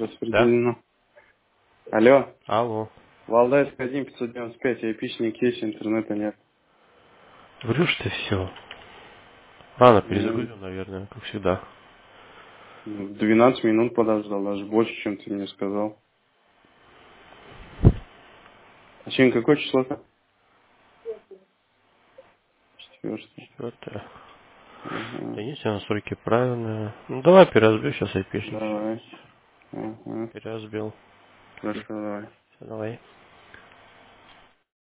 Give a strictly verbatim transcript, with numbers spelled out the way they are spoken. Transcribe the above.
Да? распределено. Алло. Алло. Валдайская один пятьсот девяносто пять, айпишник есть, интернета нет. Врешь ты все. Рано Ну, перезагрузил, наверное, как всегда. двенадцать минут подождал, даже больше, чем ты мне сказал. А сегодня какое число-то? Четвертое. Четвертое. Ага. Если настройки правильные. Ну давай переразбил сейчас айпишник. Давай. Ага. Переразбил. Хорошо, давай. Все, давай.